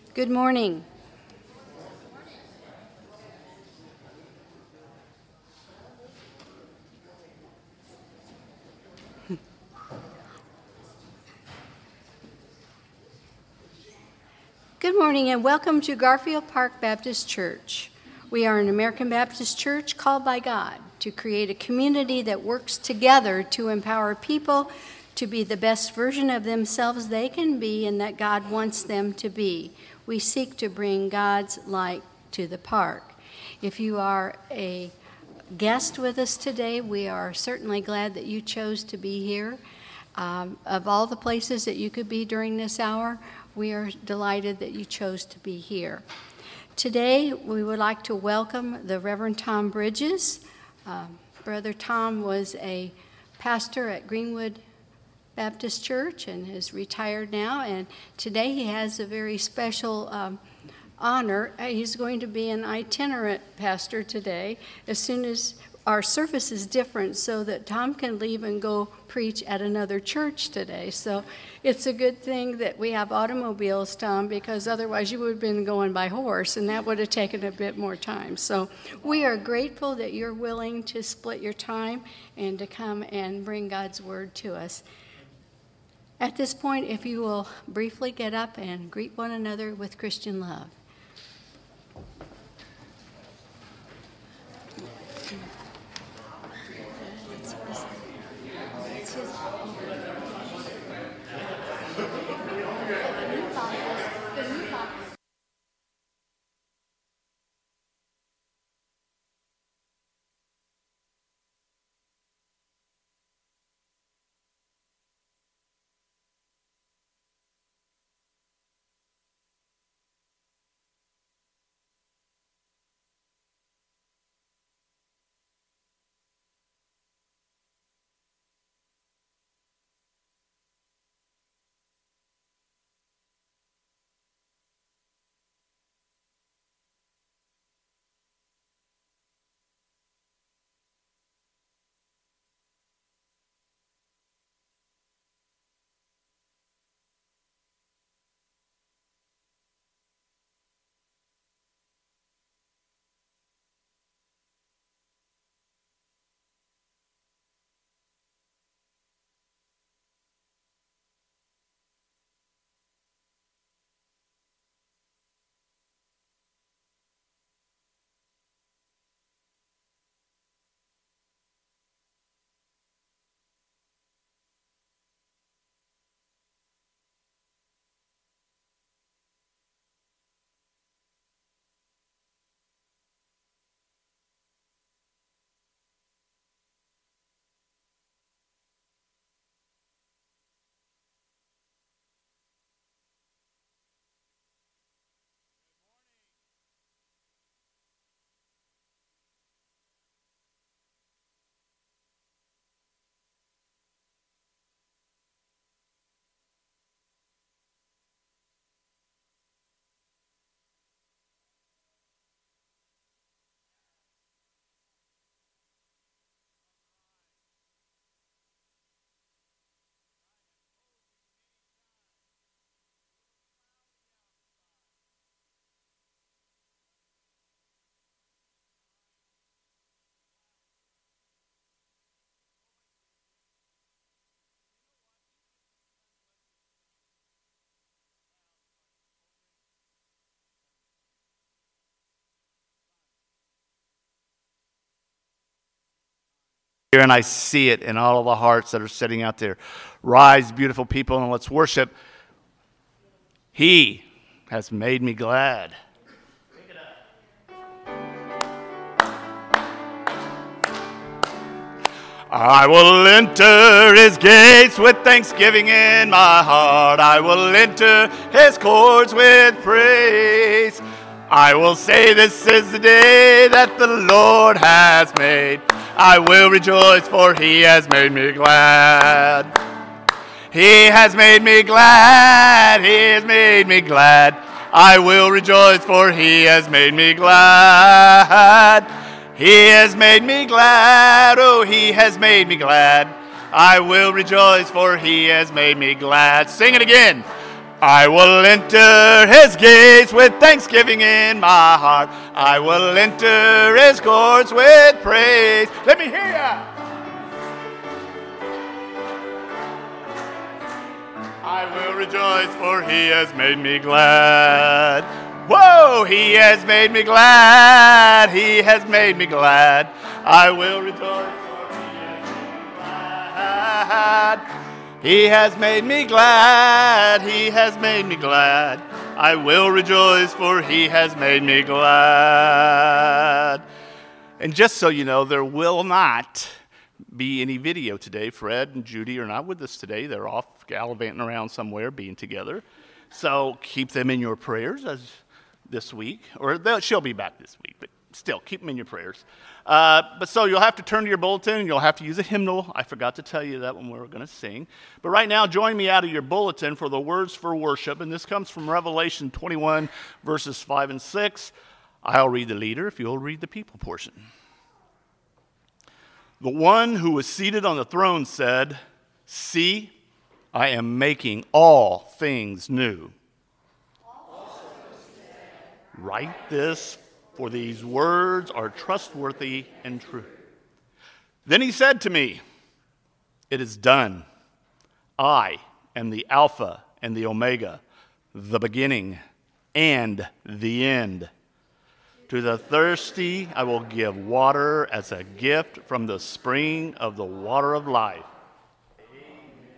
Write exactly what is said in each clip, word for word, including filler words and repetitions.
Good morning. Good morning and welcome to Garfield Park Baptist Church. We are an American Baptist church called by God to create a community that works together to empower people to be the best version of themselves they can be and that God wants them to be. We seek to bring God's light to the park. If you are a guest with us today, we are certainly glad that you chose to be here. Um, of all the places that you could be during this hour, we are delighted that you chose to be here. Today, we would like to welcome the Reverend Tom Bridges. Uh, Brother Tom was a pastor at Greenwood Baptist Church and is retired now, and today he has a very special um, honor. He's going to be an itinerant pastor today as soon as our service is different so that Tom can leave and go preach at another church today. So it's a good thing that we have automobiles, Tom, because otherwise you would have been going by horse, and that would have taken a bit more time. So we are grateful that you're willing to split your time and to come and bring God's word to us. At this point, if you will briefly get up and greet one another with Christian love. And I see it in all of the hearts that are sitting out there. Rise, beautiful people, and let's worship. He has made me glad. I will enter his gates with thanksgiving in my heart. I will enter his courts with praise. I will say this is the day that the Lord has made. I will rejoice, for he has made me glad. He has made me glad. He has made me glad. I will rejoice, for he has made me glad. He has made me glad. Oh, he has made me glad. I will rejoice, for he has made me glad. Sing it again. I will enter his gates with thanksgiving in my heart. I will enter his courts with praise. Let me hear ya. I will rejoice, for he has made me glad. Whoa, he has made me glad. He has made me glad. I will rejoice, for he has made me glad. He has made me glad, he has made me glad. I will rejoice, for he has made me glad. And just so you know, there will not be any video today. Fred and Judy are not with us today. They're off gallivanting around somewhere, being together. So keep them in your prayers as this week, or she'll be back this week, but still, keep them in your prayers. Uh, but so you'll have to turn to your bulletin, and you'll have to use a hymnal. I forgot to tell you that when we were going to sing. But right now, join me out of your bulletin for the words for worship, and this comes from Revelation twenty-one, verses five and six. I'll read the leader if you'll read the people portion. The one who was seated on the throne said, "See, I am making all things new." Write this, for these words are trustworthy and true. Then he said to me, "It is done. I am the Alpha and the Omega, the beginning and the end. To the thirsty I will give water as a gift from the spring of the water of life." Amen.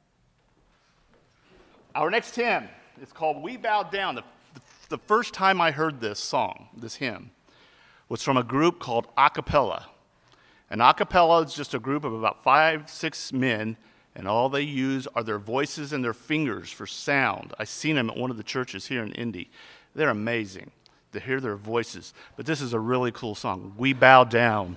Our next hymn is called "We Bow Down." The, the, the first time I heard this song, this hymn, was from a group called A Cappella. And A Cappella is just a group of about five, six men, and all they use are their voices and their fingers for sound. I've seen them at one of the churches here in Indy. They're amazing to hear their voices. But this is a really cool song. We bow down.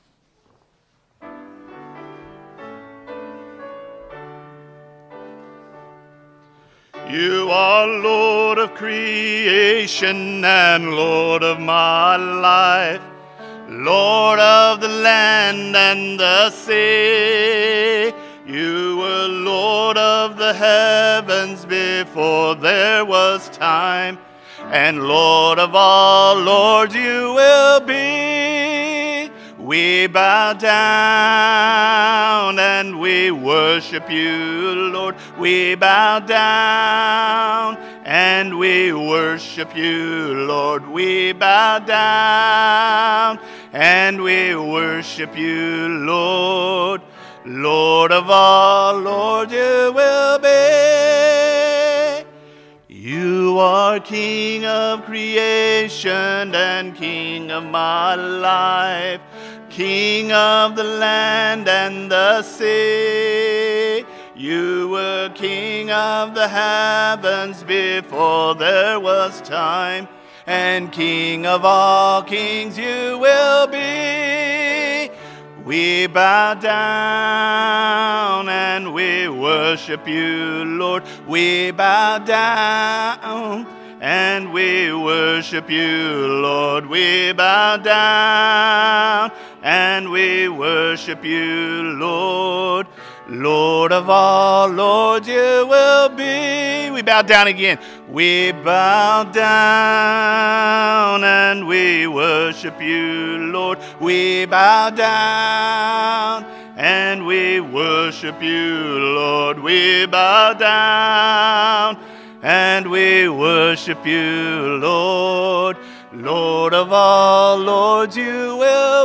You are Lord of creation and Lord of my life, Lord of the land and the sea. You were Lord of the heavens before there was time, and Lord of all lords you will be. We bow down and we worship you, Lord. We bow down and we worship you, Lord. We bow down and we worship you, Lord. Lord of all lords you will be. You are King of creation and King of my life, King of the land and the sea. You were King of the heavens before there was time, and King of all kings you will be. We bow down and we worship you, Lord. We bow down and we worship you, Lord. We bow down and we worship you, Lord. Lord of all lords you will be. We bow down again. We bow down and we worship you, Lord. We bow down and we worship you, Lord. We bow down and we worship you, Lord. Lord of all lords you will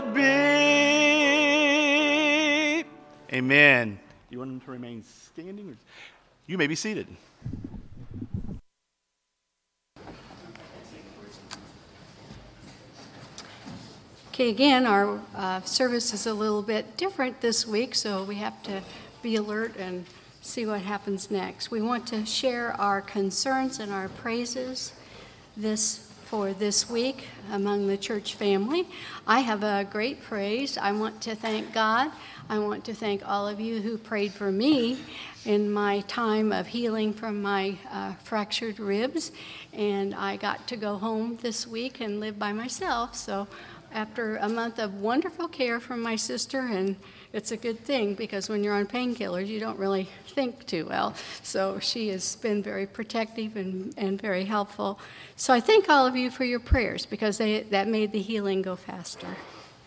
be. Amen. You want them to remain standing? Or you may be seated. Okay, again, our uh, service is a little bit different this week, so we have to be alert and see what happens next. We want to share our concerns and our praises this for this week among the church family. I have a great praise. I want to thank God. I want to thank all of you who prayed for me in my time of healing from my uh, fractured ribs. And I got to go home this week and live by myself. So after a month of wonderful care from my sister, and it's a good thing because when you're on painkillers, you don't really think too well. So she has been very protective and, and very helpful. So I thank all of you for your prayers because they, that made the healing go faster.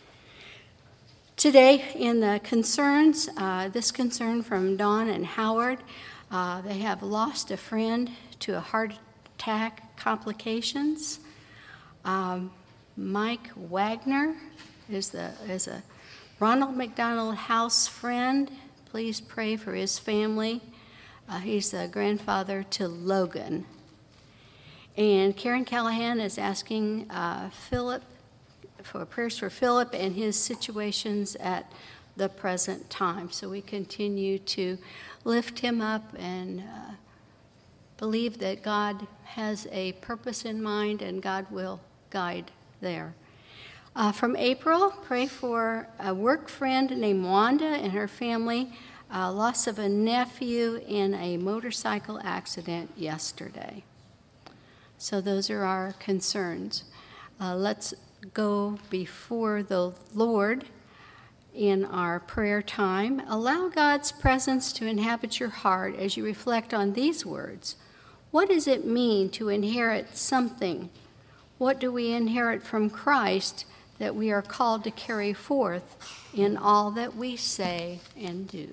Today, in the concerns, uh, this concern from Dawn and Howard, uh, they have lost a friend to a heart attack complications. Um, Mike Wagner is, the, is a Ronald McDonald House friend. Please pray for his family. Uh, he's the grandfather to Logan. And Karen Callahan is asking uh, Philip for prayers for Philip and his situations at the present time. So we continue to lift him up and uh, believe that God has a purpose in mind and God will guide there. Uh, from April, pray for a work friend named Wanda and her family, uh, loss of a nephew in a motorcycle accident yesterday. So those are our concerns. Uh, let's go before the Lord in our prayer time. Allow God's presence to inhabit your heart as you reflect on these words. What does it mean to inherit something? What do we inherit from Christ that we are called to carry forth in all that we say and do?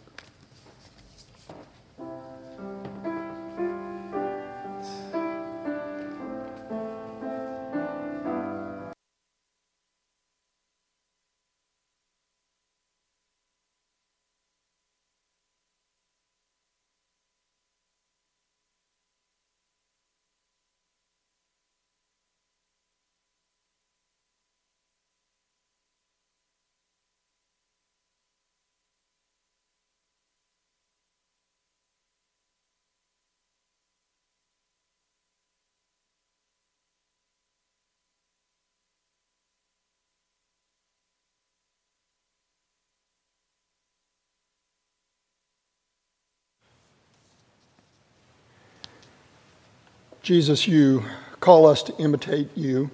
Jesus, you call us to imitate you,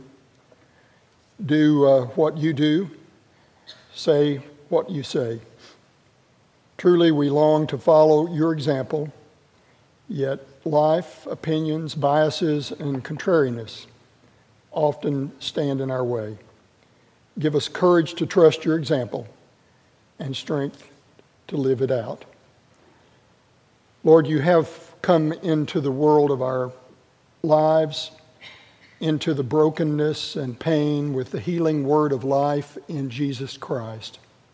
do uh, what you do, say what you say. Truly, we long to follow your example, yet life, opinions, biases, and contrariness often stand in our way. Give us courage to trust your example and strength to live it out. Lord, you have come into the world of our lives, into the brokenness and pain with the healing word of life in Jesus Christ.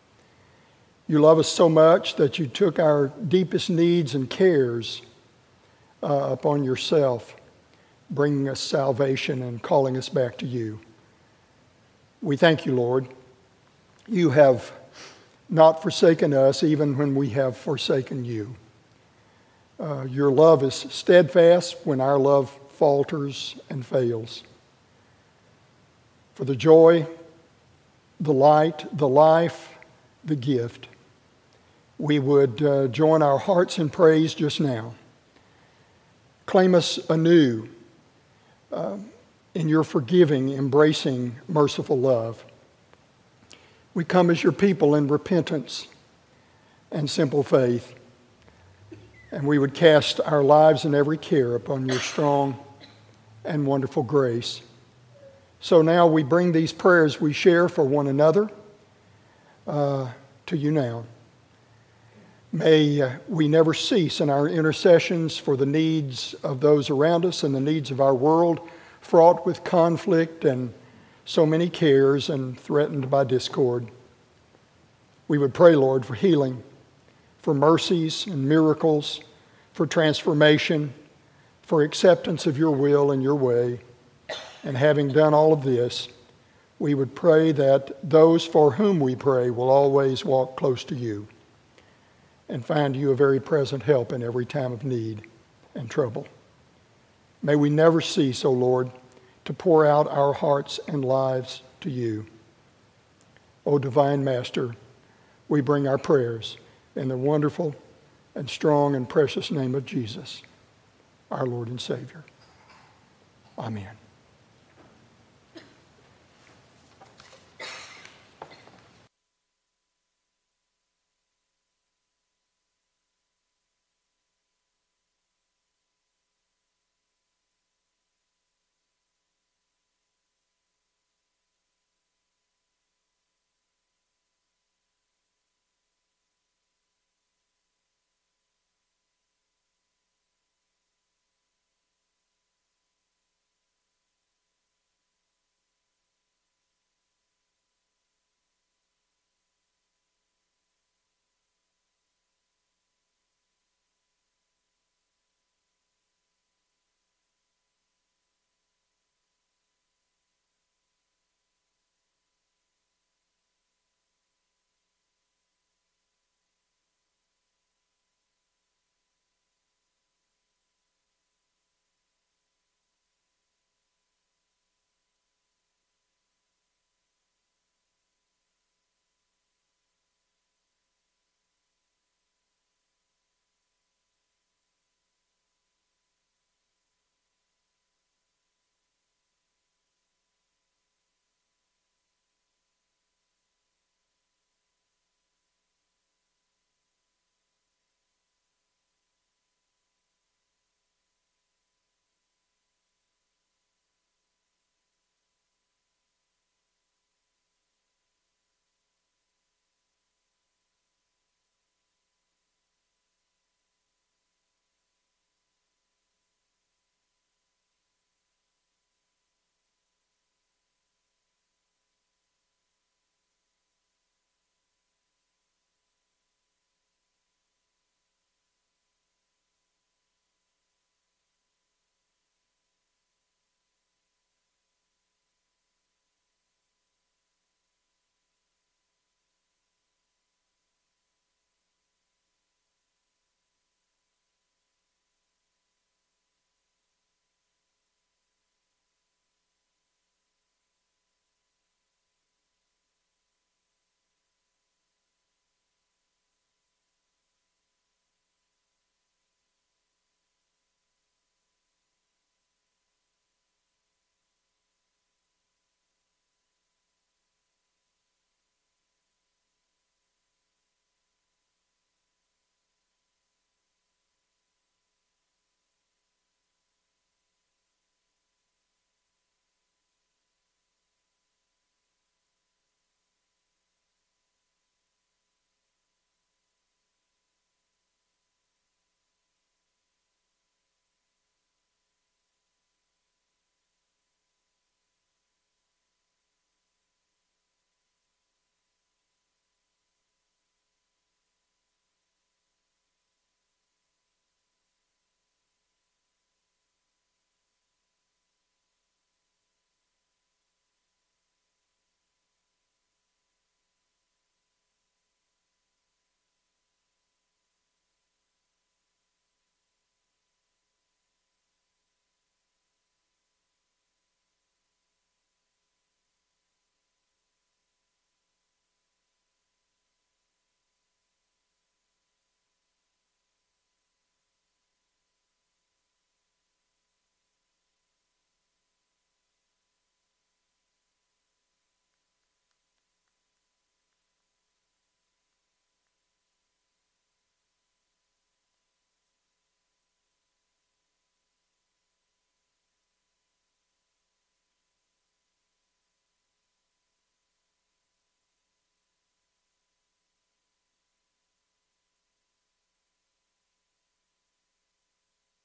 You love us so much that you took our deepest needs and cares uh, upon yourself, bringing us salvation and calling us back to you. We thank you, Lord. You have not forsaken us even when we have forsaken you. Uh, your love is steadfast when our love falters and fails. For the joy, the light, the life, the gift, we would uh, join our hearts in praise just now. Claim us anew uh, in your forgiving, embracing, merciful love. We come as your people in repentance and simple faith, and we would cast our lives and every care upon your strong and wonderful grace. So now we bring these prayers we share for one another uh, to you now. May uh, we never cease in our intercessions for the needs of those around us and the needs of our world, fraught with conflict and so many cares and threatened by discord. We would pray, Lord, for healing, for mercies and miracles, for transformation, for acceptance of your will and your way. And having done all of this, we would pray that those for whom we pray will always walk close to you and find you a very present help in every time of need and trouble. May we never cease, O Lord, to pour out our hearts and lives to you. O divine Master, we bring our prayers in the wonderful and strong and precious name of Jesus, our Lord and Savior. Amen.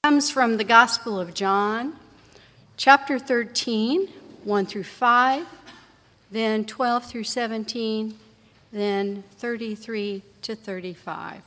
Comes from the Gospel of John, chapter thirteen, one through five, then twelve through seventeen, then thirty-three to thirty-five.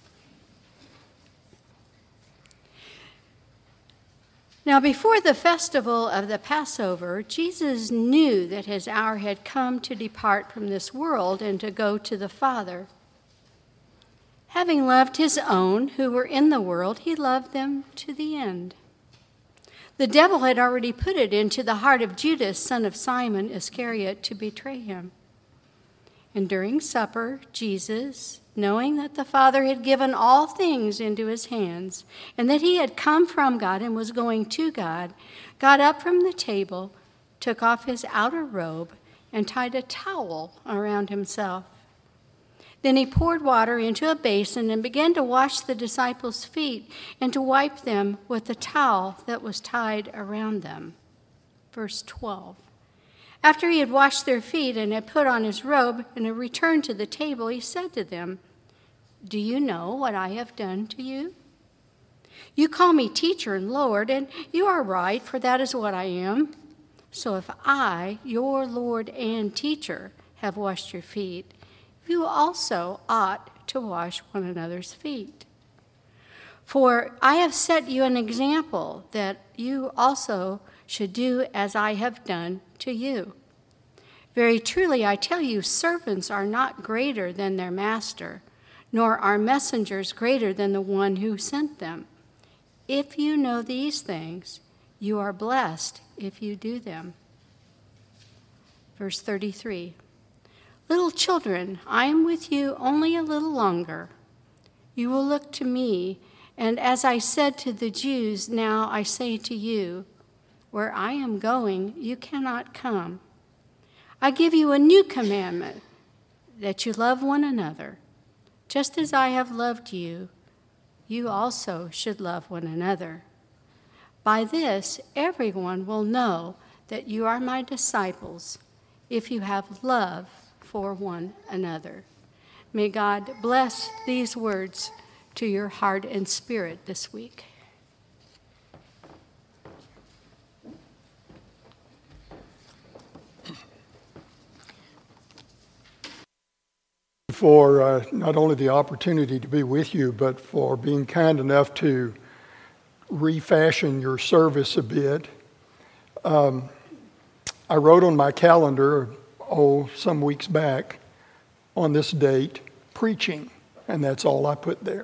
Now, before the festival of the Passover, Jesus knew that his hour had come to depart from this world and to go to the Father. Having loved his own who were in the world, he loved them to the end. The devil had already put it into the heart of Judas, son of Simon Iscariot, to betray him. And during supper, Jesus, knowing that the Father had given all things into his hands, and that he had come from God and was going to God, got up from the table, took off his outer robe, and tied a towel around himself. Then he poured water into a basin and began to wash the disciples' feet and to wipe them with the towel that was tied around them. Verse twelve. After he had washed their feet and had put on his robe and had returned to the table, he said to them, "Do you know what I have done to you? You call me teacher and Lord, and you are right, for that is what I am. So if I, your Lord and teacher, have washed your feet, you also ought to wash one another's feet. For I have set you an example that you also should do as I have done to you. Very truly, I tell you, servants are not greater than their master, nor are messengers greater than the one who sent them. If you know these things, you are blessed if you do them." Verse thirty-three. "Little children, I am with you only a little longer. You will look to me, and as I said to the Jews, now I say to you, where I am going, you cannot come. I give you a new commandment, that you love one another. Just as I have loved you, you also should love one another. By this, everyone will know that you are my disciples, if you have love for one another." May God bless these words to your heart and spirit this week. For uh, not only the opportunity to be with you, but for being kind enough to refashion your service a bit. Um, I wrote on my calendar, oh, some weeks back, on this date, preaching, and that's all I put there.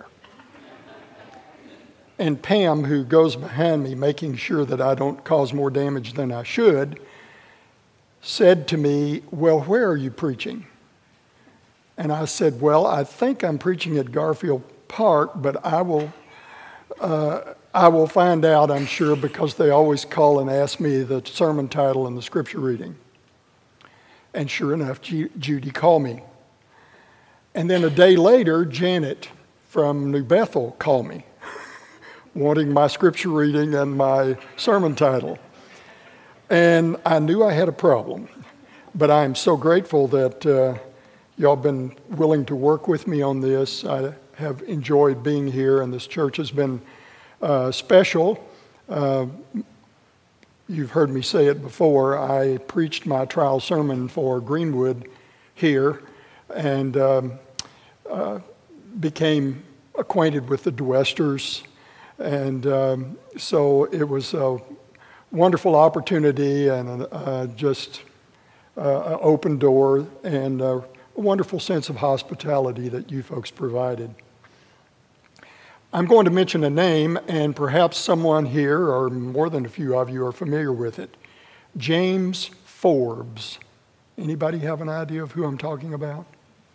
And Pam, who goes behind me, making sure that I don't cause more damage than I should, said to me, "Well, where are you preaching?" And I said, "Well, I think I'm preaching at Garfield Park, but I will uh, I will find out, I'm sure, because they always call and ask me the sermon title and the scripture reading." And sure enough, Ju- Judy called me. And then a day later, Janet from New Bethel called me, wanting my scripture reading and my sermon title. And I knew I had a problem, but I'm so grateful that uh, y'all been willing to work with me on this. I have enjoyed being here, and this church has been uh, special. Uh, you've heard me say it before. I preached my trial sermon for Greenwood here, and um, uh, became acquainted with the DeWesters. And um, so it was a wonderful opportunity and uh, just uh, an open door and uh, a wonderful sense of hospitality that you folks provided. I'm going to mention a name, and perhaps someone here, or more than a few of you, are familiar with it. James Forbes. Anybody have an idea of who I'm talking about?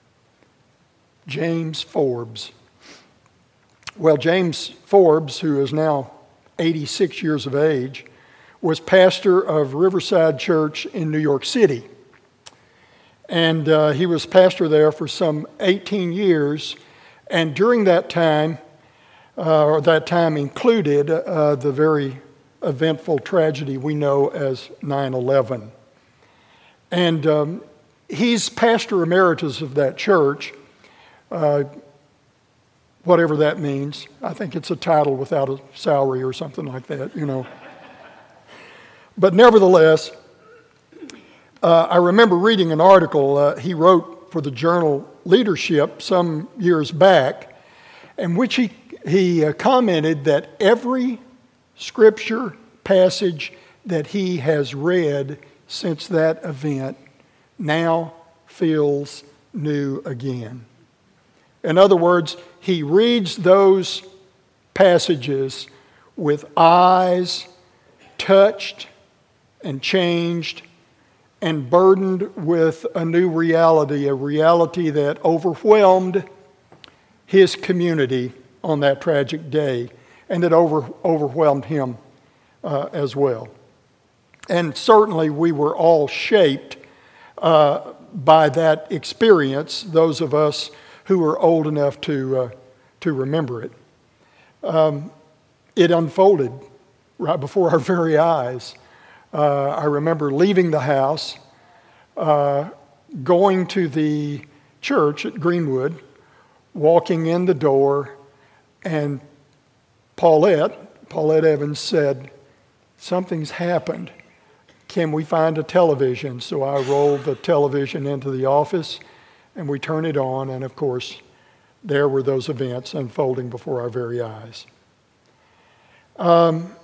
James Forbes. Well, James Forbes, who is now eighty-six years of age, was pastor of Riverside Church in New York City. And uh, he was pastor there for some eighteen years. And during that time, uh, or that time included uh, the very eventful tragedy we know as nine eleven. And um, he's pastor emeritus of that church. Uh, whatever that means. I think it's a title without a salary or something like that, you know. But nevertheless, uh, I remember reading an article uh, he wrote for the journal Leadership some years back, in which he, he uh, commented that every scripture passage that he has read since that event now feels new again. In other words, he reads those passages with eyes touched and changed and burdened with a new reality, a reality that overwhelmed his community on that tragic day, and that over, overwhelmed him uh, as well. And certainly we were all shaped uh, by that experience, those of us who are old enough to, uh, to remember it. Um, it unfolded right before our very eyes. Uh, I remember leaving the house, uh, going to the church at Greenwood, walking in the door, and Paulette, Paulette Evans said, "Something's happened. Can we find a television?" So I rolled the television into the office, and we turned it on, and of course, there were those events unfolding before our very eyes. Um,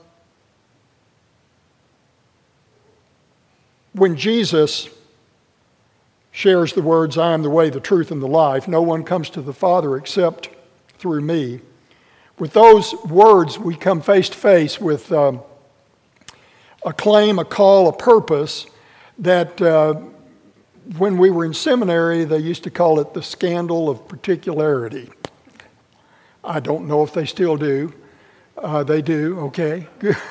When Jesus shares the words, "I am the way, the truth, and the life. No one comes to the Father except through me." With those words, we come face to face with um, a claim, a call, a purpose that uh, when we were in seminary, they used to call it the scandal of particularity. I don't know if they still do. Uh, they do, okay.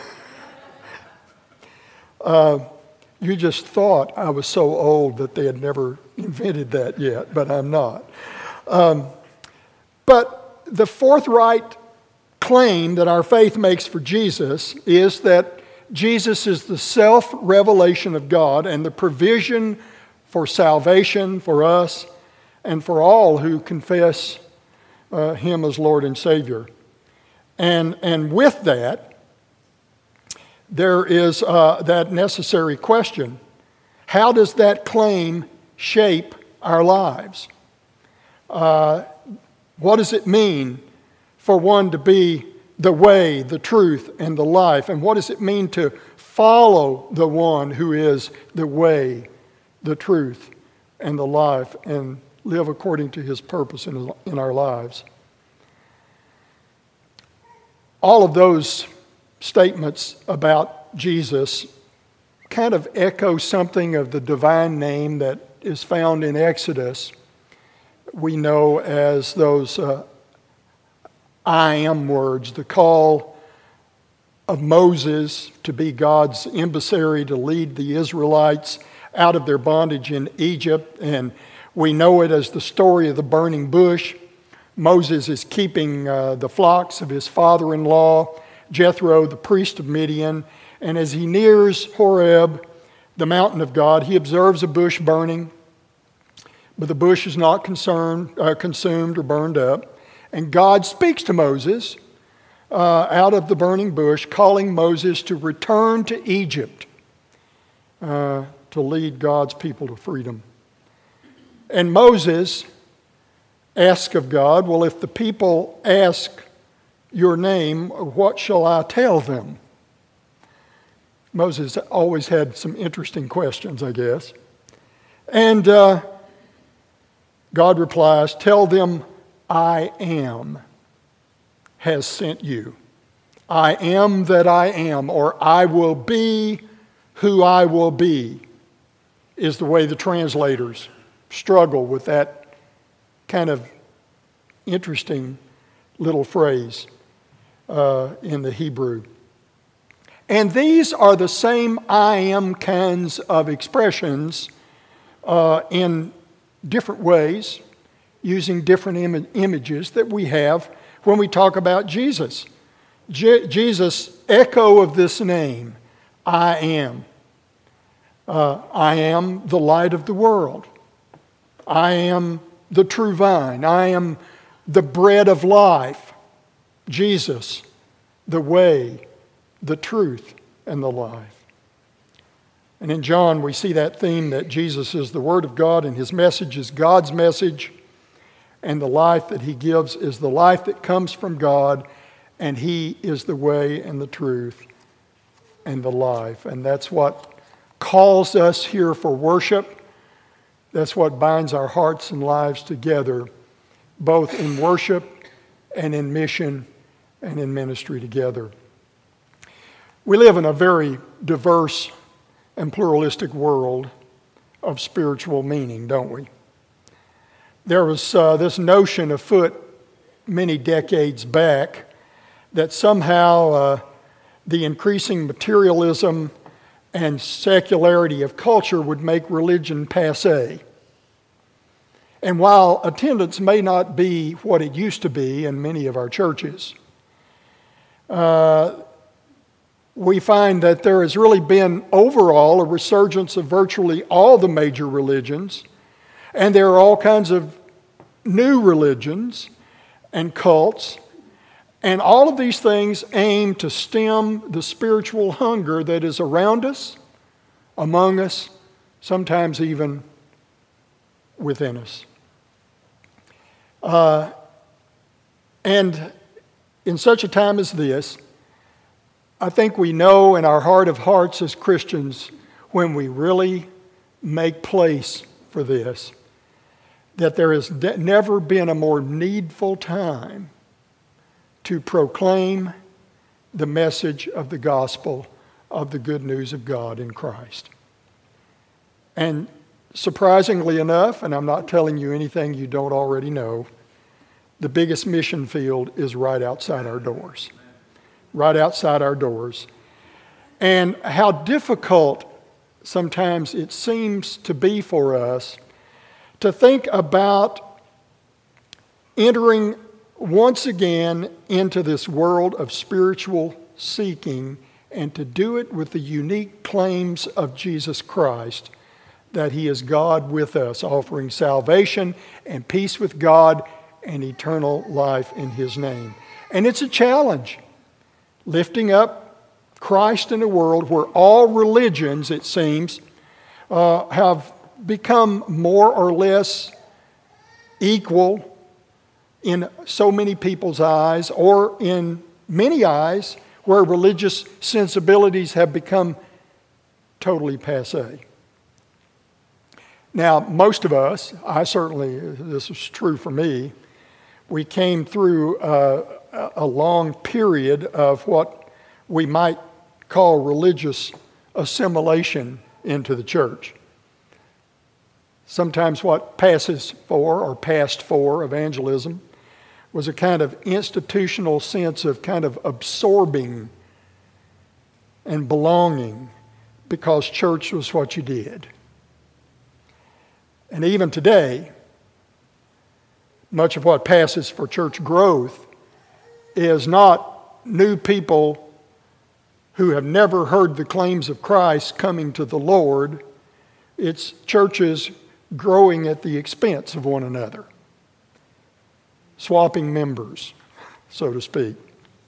uh, You just thought I was so old that they had never invented that yet, but I'm not. Um, but the forthright claim that our faith makes for Jesus is that Jesus is the self-revelation of God and the provision for salvation for us and for all who confess uh, Him as Lord and Savior. And, and with that, there is uh, that necessary question: how does that claim shape our lives? Uh, what does it mean for one to be the way, the truth, and the life? And what does it mean to follow the one who is the way, the truth, and the life, and live according to His purpose in, in our lives? All of those statements about Jesus kind of echo something of the divine name that is found in Exodus. We know as those uh, I am words, the call of Moses to be God's emissary to lead the Israelites out of their bondage in Egypt. And we know it as the story of the burning bush. Moses is keeping uh, the flocks of his father-in-law, Jethro, the priest of Midian, and as he nears Horeb, the mountain of God, he observes a bush burning, but the bush is not concerned, uh, consumed or burned up. And God speaks to Moses uh, out of the burning bush, calling Moses to return to Egypt uh, to lead God's people to freedom. And Moses asks of God, well, if the people ask your name, what shall I tell them? Moses always had some interesting questions, I guess. And uh, God replies, tell them, I am has sent you. I am that I am, or I will be who I will be, is the way the translators struggle with that kind of interesting little phrase uh, in the Hebrew. And these are the same I am kinds of expressions uh, in different ways, using different Im- images that we have when we talk about Jesus. Je- Jesus' echo of this name, I am. Uh, I am the light of the world. I am the true vine. I am the bread of life, Jesus, the way, the truth, and the life. And in John, we see that theme that Jesus is the Word of God and His message is God's message, and the life that He gives is the life that comes from God, and He is the way and the truth and the life. And that's what calls us here for worship. That's what binds our hearts and lives together, both in worship and in mission and in ministry together. We live in a very diverse and pluralistic world of spiritual meaning, don't we? There was uh, this notion afoot many decades back that somehow uh, the increasing materialism and secularity of culture would make religion passé. And while attendance may not be what it used to be in many of our churches, uh, we find that there has really been overall a resurgence of virtually all the major religions, and there are all kinds of new religions and cults, and all of these things aim to stem the spiritual hunger that is around us, among us, sometimes even within us. Uh, and in such a time as this, I think we know in our heart of hearts as Christians, when we really make place for this, that there has de- never been a more needful time to proclaim the message of the gospel of the good news of God in Christ. And surprisingly enough, and I'm not telling you anything you don't already know, the biggest mission field is right outside our doors. Right outside our doors. And how difficult sometimes it seems to be for us to think about entering once again into this world of spiritual seeking and to do it with the unique claims of Jesus Christ, that He is God with us, offering salvation and peace with God and eternal life in His name. And it's a challenge, lifting up Christ in a world where all religions, it seems, uh, have become more or less equal in so many people's eyes, or in many eyes where religious sensibilities have become totally passé. Now, most of us, I certainly, this is true for me, we came through uh, a long period of what we might call religious assimilation into the church. Sometimes what passes for or passed for evangelism was a kind of institutional sense of kind of absorbing and belonging because church was what you did. And even today, much of what passes for church growth is not new people who have never heard the claims of Christ coming to the Lord. It's churches growing at the expense of one another, swapping members, so to speak.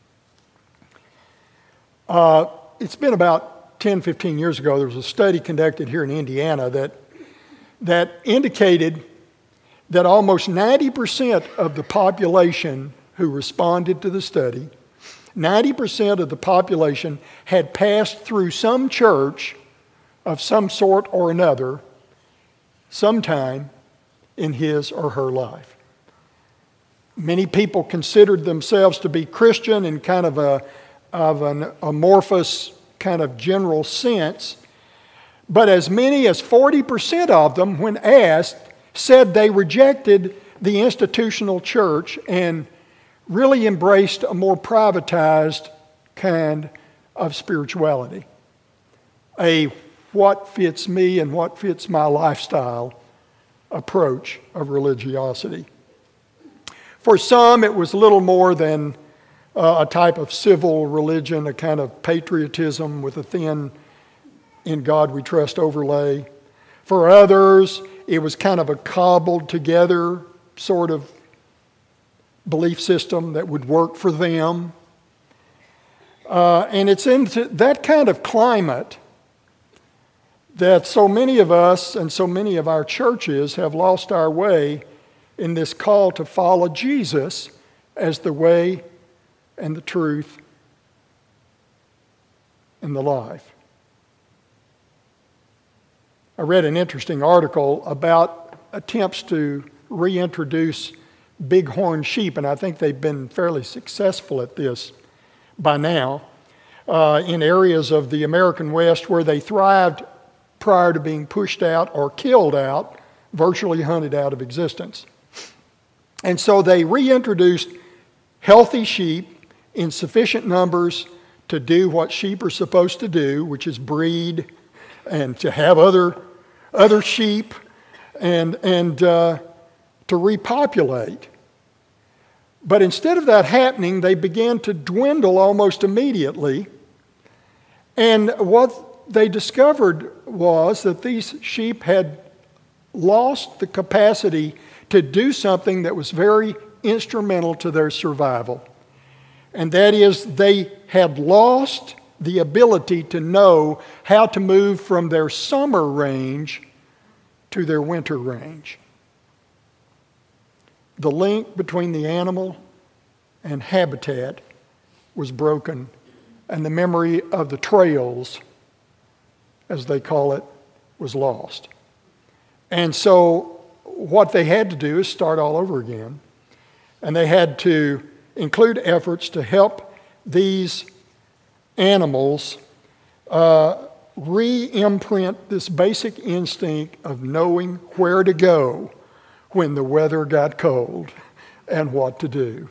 Uh, it's been about ten, fifteen years ago, there was a study conducted here in Indiana that, that indicated that almost ninety percent of the population who responded to the study, ninety percent of the population had passed through some church of some sort or another sometime in his or her life. Many people considered themselves to be Christian in kind of a of an amorphous kind of general sense, but as many as forty percent of them, when asked, said they rejected the institutional church and really embraced a more privatized kind of spirituality. A what fits me and what fits my lifestyle approach of religiosity. For some, it was little more than uh, a type of civil religion, a kind of patriotism with a thin "in God we trust" overlay. For others, it was kind of a cobbled together sort of belief system that would work for them. Uh, and it's into that kind of climate that so many of us and so many of our churches have lost our way in this call to follow Jesus as the way and the truth and the life. I read an interesting article about attempts to reintroduce bighorn sheep, and I think they've been fairly successful at this by now, uh, in areas of the American West where they thrived prior to being pushed out or killed out, virtually hunted out of existence. And so they reintroduced healthy sheep in sufficient numbers to do what sheep are supposed to do, which is breed and to have other other sheep and, and uh, to repopulate. But instead of that happening, they began to dwindle almost immediately. And what they discovered was that these sheep had lost the capacity to do something that was very instrumental to their survival. And that is, they had lost the ability to know how to move from their summer range to their winter range. The link between the animal and habitat was broken, and the memory of the trails, as they call it, was lost. And so what they had to do is start all over again, and they had to include efforts to help these animals uh, re-imprint this basic instinct of knowing where to go when the weather got cold and what to do.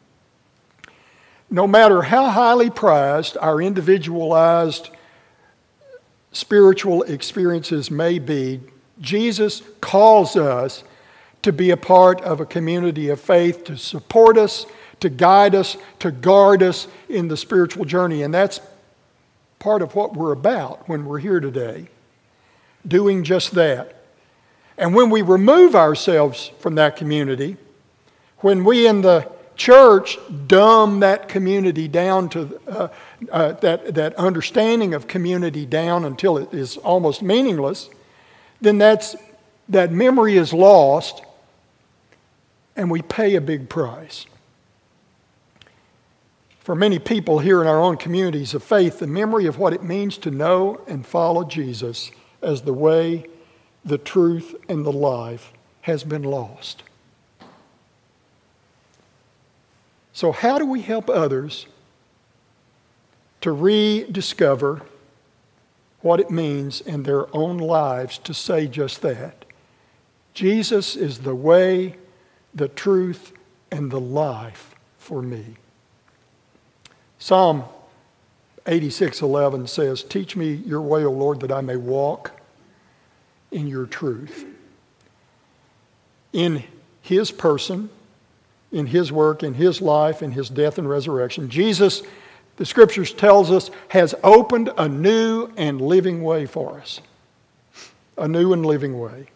No matter how highly prized our individualized spiritual experiences may be, Jesus calls us to be a part of a community of faith, to support us, to guide us, to guard us in the spiritual journey. And that's part of what we're about when we're here today, doing just that. And when we remove ourselves from that community, when we in the church dumb that community down to uh, uh, that, that understanding of community down until it is almost meaningless, then that's, that memory is lost and we pay a big price. For many people here in our own communities of faith, the memory of what it means to know and follow Jesus as the way, the truth, and the life has been lost. So how do we help others to rediscover what it means in their own lives to say just that? Jesus is the way, the truth, and the life for me. Psalm eighty-six eleven says, "Teach me your way, O Lord, that I may walk in your truth." In his person, in his work, in his life, in his death and resurrection, Jesus, the Scriptures tells us, has opened a new and living way for us. A new and living way.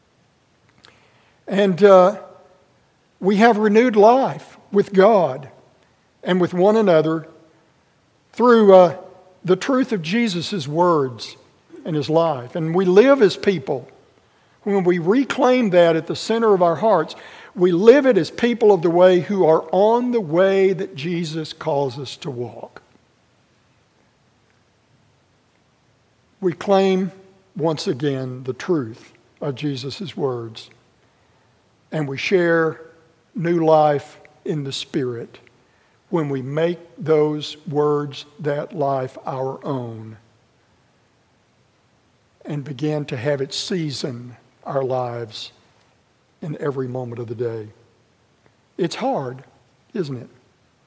And uh, we have renewed life with God and with one another through uh, the truth of Jesus' words and his life. And we live as people. When we reclaim that at the center of our hearts, we live it as people of the way who are on the way that Jesus calls us to walk. We claim once again the truth of Jesus' words, and we share new life in the Spirit when we make those words, that life, our own, and begin to have it season our lives in every moment of the day. It's hard, isn't it?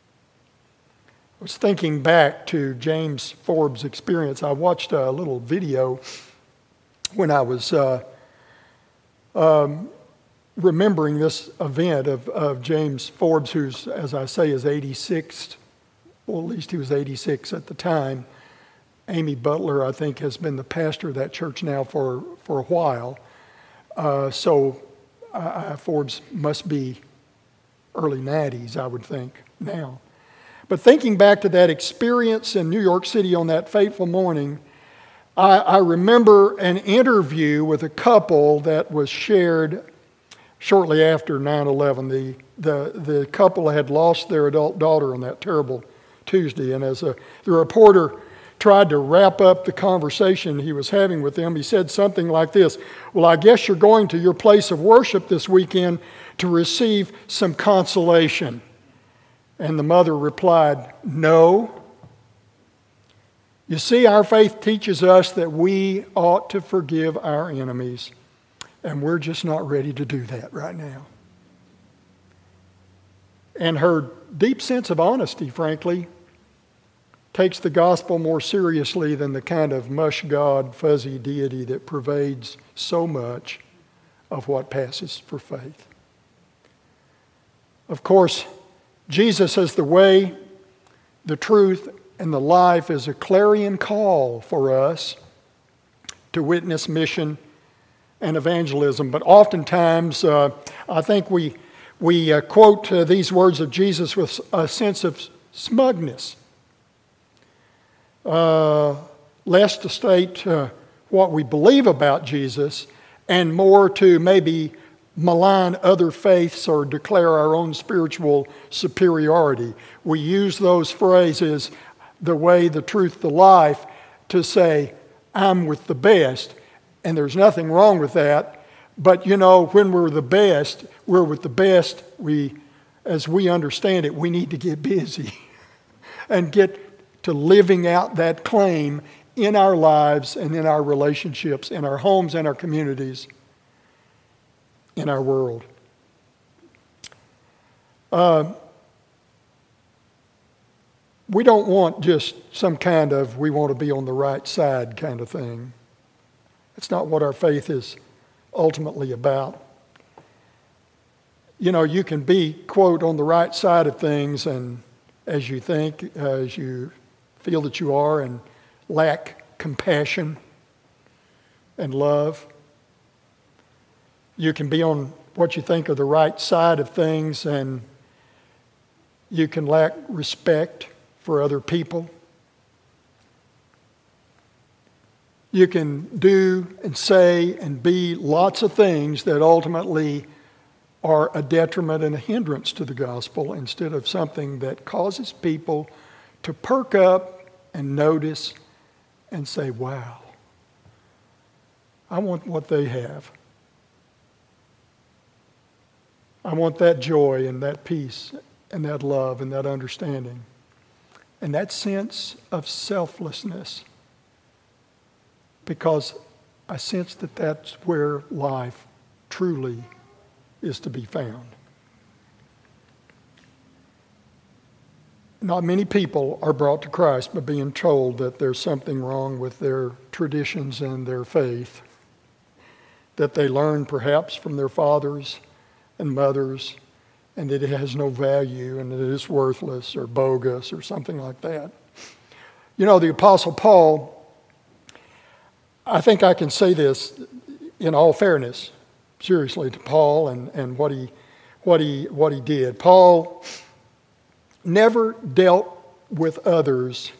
I was thinking back to James Forbes' experience. I watched a little video when I was uh, um, remembering this event of, of James Forbes, who's, as I say, is eighty-six. Well, at least he was eighty-six at the time. Amy Butler, I think, has been the pastor of that church now for, for a while. Uh, so uh, Forbes must be early nineties, I would think, now. But thinking back to that experience in New York City on that fateful morning, I, I remember an interview with a couple that was shared shortly after nine eleven. The, the, the couple had lost their adult daughter on that terrible Tuesday, and as a, the reporter tried to wrap up the conversation he was having with them, he said something like this: "Well, I guess you're going to your place of worship this weekend to receive some consolation." And the mother replied, "No. You see, our faith teaches us that we ought to forgive our enemies, and we're just not ready to do that right now." And her deep sense of honesty, frankly, takes the gospel more seriously than the kind of mush God, fuzzy deity that pervades so much of what passes for faith. Of course, Jesus as the way, the truth, and the life is a clarion call for us to witness mission and evangelism. But oftentimes, uh, I think we, we uh, quote uh, these words of Jesus with a sense of smugness. Uh, less to state uh, what we believe about Jesus and more to maybe malign other faiths or declare our own spiritual superiority. We use those phrases, the way, the truth, the life, to say, I'm with the best. And there's nothing wrong with that. But you know, when we're the best, we're with the best. We, as we understand it, we need to get busy and get to living out that claim in our lives and in our relationships, in our homes and our communities, in our world. Uh, we don't want just some kind of we want to be on the right side kind of thing. It's not what our faith is ultimately about. You know, you can be, quote, on the right side of things and as you think, uh, as you feel that you are, and lack compassion and love. You can be on what you think are the right side of things and you can lack respect for other people. You can do and say and be lots of things that ultimately are a detriment and a hindrance to the gospel instead of something that causes people to perk up and notice and say, wow, I want what they have. I want that joy and that peace and that love and that understanding and that sense of selflessness, because I sense that that's where life truly is to be found. Not many people are brought to Christ by being told that there's something wrong with their traditions and their faith, that they learn perhaps from their fathers and mothers, and that it has no value and that it is worthless or bogus or something like that. You know, the Apostle Paul, I think I can say this in all fairness, seriously, to Paul and, and what he what he what he did. Paul never dealt with others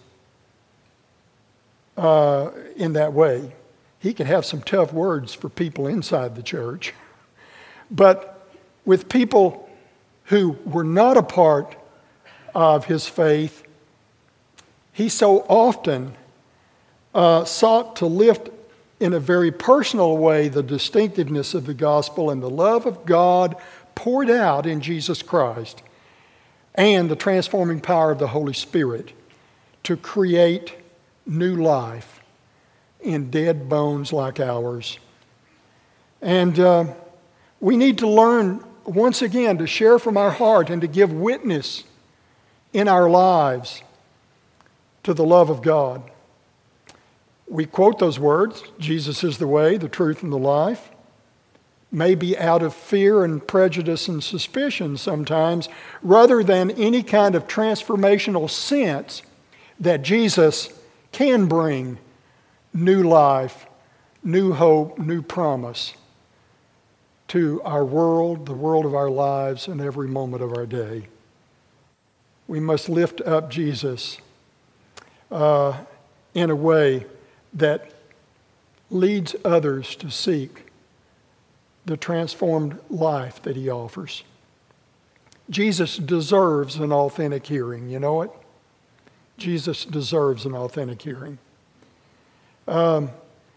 uh, in that way. He could have some tough words for people inside the church, but with people who were not a part of his faith, he so often uh, sought to lift in a very personal way the distinctiveness of the gospel and the love of God poured out in Jesus Christ and the transforming power of the Holy Spirit to create new life in dead bones like ours. And uh, we need to learn once again to share from our heart and to give witness in our lives to the love of God. We quote those words, Jesus is the way, the truth, and the life, maybe out of fear and prejudice and suspicion sometimes, rather than any kind of transformational sense that Jesus can bring new life, new hope, new promise to our world, the world of our lives, and every moment of our day. We must lift up Jesus uh, in a way that leads others to seek the transformed life that he offers. Jesus deserves an authentic hearing, you know it? Jesus deserves an authentic hearing. Um,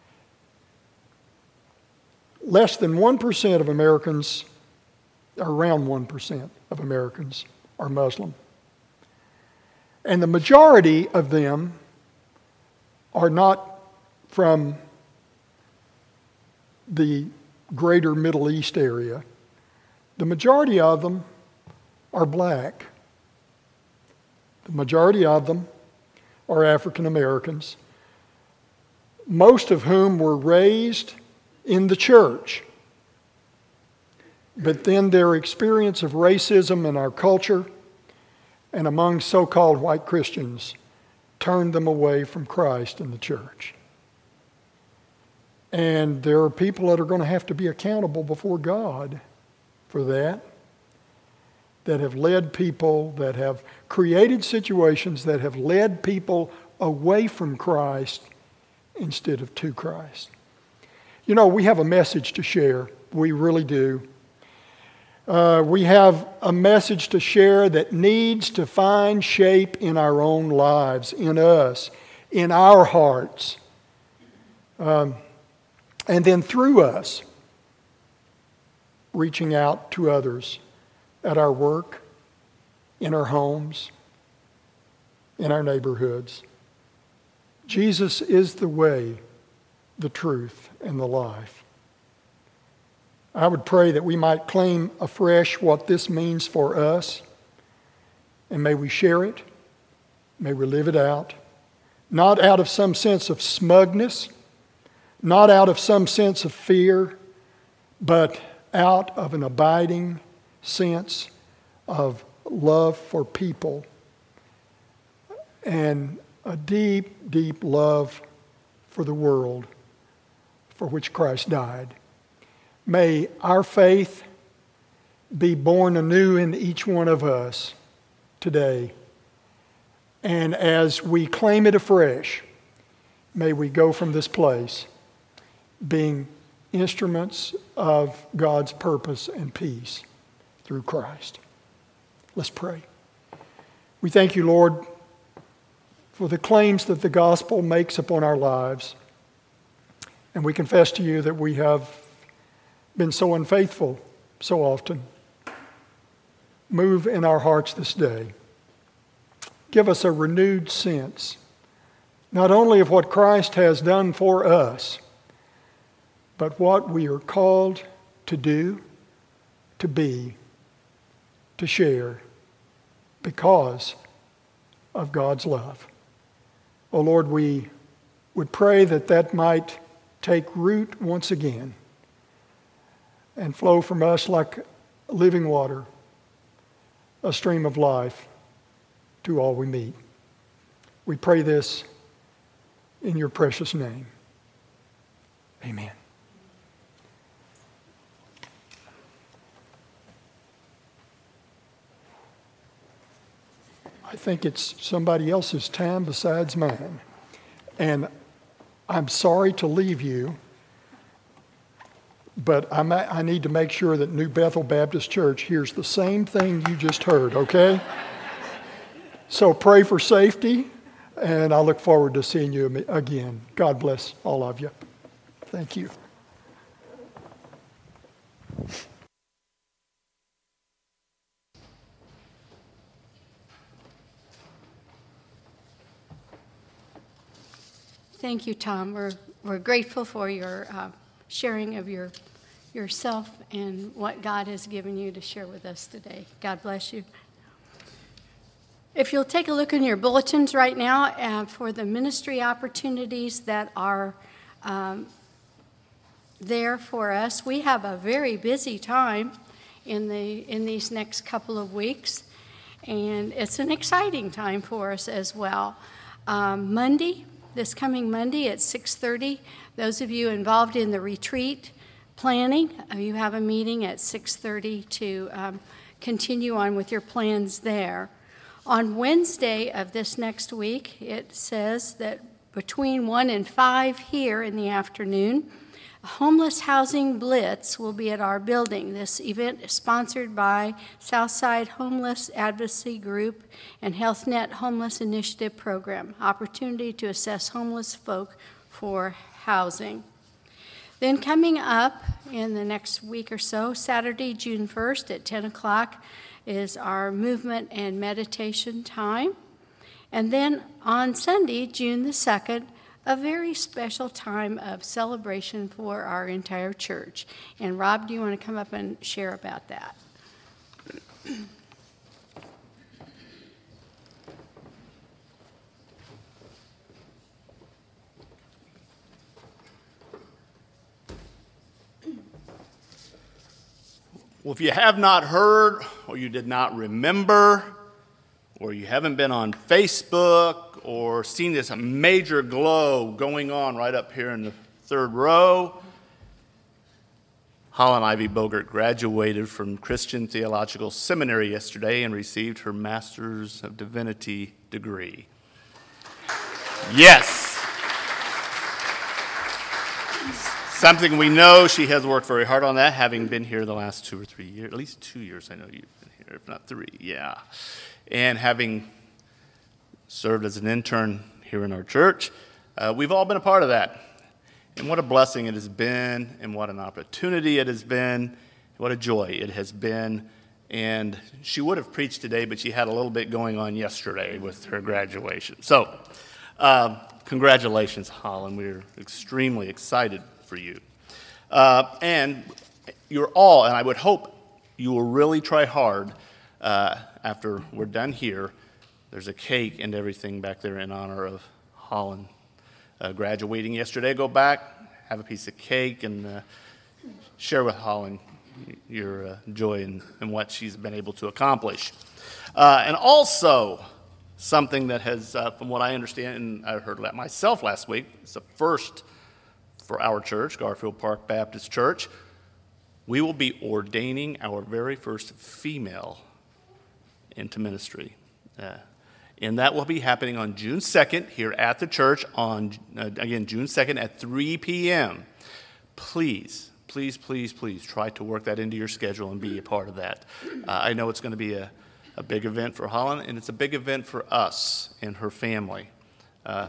less than one percent of Americans, or around one percent of Americans, are Muslim. And the majority of them are not from the greater Middle East area. The majority of them are black. The majority of them are African Americans, most of whom were raised in the church. But then their experience of racism in our culture and among so-called white Christians turned them away from Christ and the church. And there are people that are going to have to be accountable before God for that, that have led people, that have created situations that have led people away from Christ instead of to Christ. You know, we have a message to share. We really do. Uh, we have a message to share that needs to find shape in our own lives, in us, in our hearts, um, and then through us, reaching out to others at our work, in our homes, in our neighborhoods. Jesus is the way, the truth, and the life. I would pray that we might claim afresh what this means for us, and may we share it, may we live it out, not out of some sense of smugness, not out of some sense of fear, but out of an abiding sense of love for people and a deep, deep love for the world for which Christ died. May our faith be born anew in each one of us today. And as we claim it afresh, may we go from this place being instruments of God's purpose and peace through Christ. Let's pray. We thank you, Lord, for the claims that the gospel makes upon our lives. And we confess to you that we have been so unfaithful so often. Move in our hearts this day. Give us a renewed sense, not only of what Christ has done for us, but what we are called to do, to be, to share, because of God's love. Oh Lord, we would pray that that might take root once again and flow from us like living water, a stream of life to all we meet. We pray this in your precious name. Amen. I think it's somebody else's time besides mine. And I'm sorry to leave you, but I'm, I need to make sure that New Bethel Baptist Church hears the same thing you just heard, okay? So pray for safety, and I look forward to seeing you again. God bless all of you. Thank you. Thank you, Tom. We're, we're grateful for your uh, sharing of your yourself and what God has given you to share with us today. God bless you. If you'll take a look in your bulletins right now uh, for the ministry opportunities that are um, there for us, we have a very busy time in the in these next couple of weeks, and it's an exciting time for us as well. Um, Monday, this coming Monday at six thirty, those of you involved in the retreat, Planning, uh, you have a meeting at six thirty to um, continue on with your plans there. On Wednesday of this next week, it says that between one and five here in the afternoon, a homeless housing blitz will be at our building. This event is sponsored by Southside Homeless Advocacy Group and HealthNet Homeless Initiative Program, opportunity to assess homeless folk for housing. Then coming up in the next week or so, Saturday, June first at ten o'clock is our movement and meditation time. And then on Sunday, June the second, a very special time of celebration for our entire church. And Rob, do you want to come up and share about that? Well, if you have not heard, or you did not remember, or you haven't been on Facebook, or seen this major glow going on right up here in the third row, Holland Ivy Bogert graduated from Christian Theological Seminary yesterday and received her Master's of Divinity degree. Yes. Something we know, she has worked very hard on that, having been here the last two or three years, at least two years I know you've been here, if not three, yeah. And having served as an intern here in our church, uh, we've all been a part of that. And what a blessing it has been, and what an opportunity it has been, what a joy it has been. And she would have preached today, but she had a little bit going on yesterday with her graduation. So, uh, congratulations, Holland. We're extremely excited for you. Uh, and you're all, and I would hope you will really try hard uh, after we're done here. There's a cake and everything back there in honor of Holland uh, graduating yesterday. Go back, have a piece of cake, and uh, share with Holland your uh, joy in, in what she's been able to accomplish. Uh, and also, something that has, uh, from what I understand, and I heard that myself last week, it's the first for our church, Garfield Park Baptist Church. We will be ordaining our very first female into ministry. Uh, and that will be happening on June second here at the church on, uh, again, June second at three p.m. Please, please, please, please try to work that into your schedule and be a part of that. Uh, I know it's going to be a, a big event for Holland, and it's a big event for us and her family. Uh,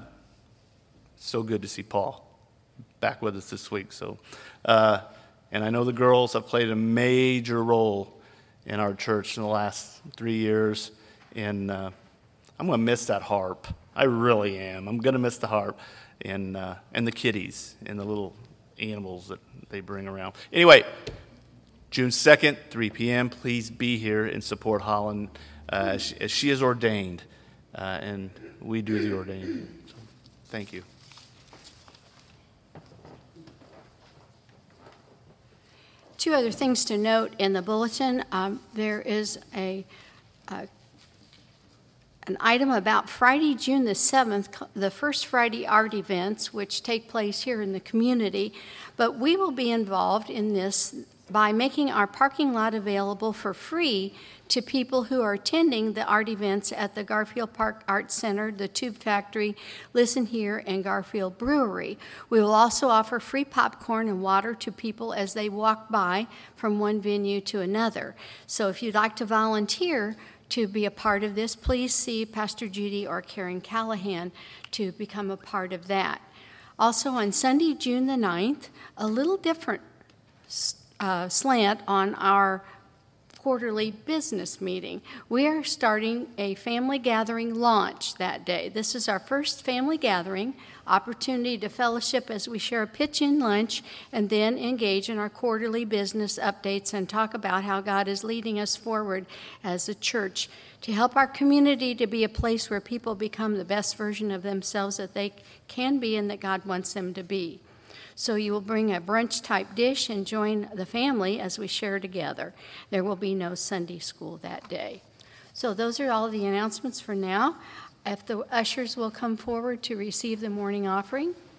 so good to see Paul back with us this week. So, uh, and I know the girls have played a major role in our church in the last three years, and uh, I'm going to miss that harp. I really am. I'm going to miss the harp and uh, and the kitties and the little animals that they bring around. Anyway, June second, three p.m., please be here and support Holland uh, as, she, as she is ordained, uh, and we do the ordaining. So, thank you. Two other things to note in the bulletin. Um, there is a, a an item about Friday, June the seventh, the first Friday art events, which take place here in the community. But we will be involved in this by making our parking lot available for free to people who are attending the art events at the Garfield Park Art Center, the Tube Factory, Listen Here, and Garfield Brewery. We will also offer free popcorn and water to people as they walk by from one venue to another. So if you'd like to volunteer to be a part of this, please see Pastor Judy or Karen Callahan to become a part of that. Also on Sunday, June the ninth, a little different uh, slant on our quarterly business meeting. We are starting a family gathering launch that day. This is our first family gathering, opportunity to fellowship as we share a pitch-in lunch and then engage in our quarterly business updates and talk about how God is leading us forward as a church to help our community to be a place where people become the best version of themselves that they can be and that God wants them to be. So you will bring a brunch-type dish and join the family as we share together. There will be no Sunday school that day. So those are all the announcements for now. If the ushers will come forward to receive the morning offering.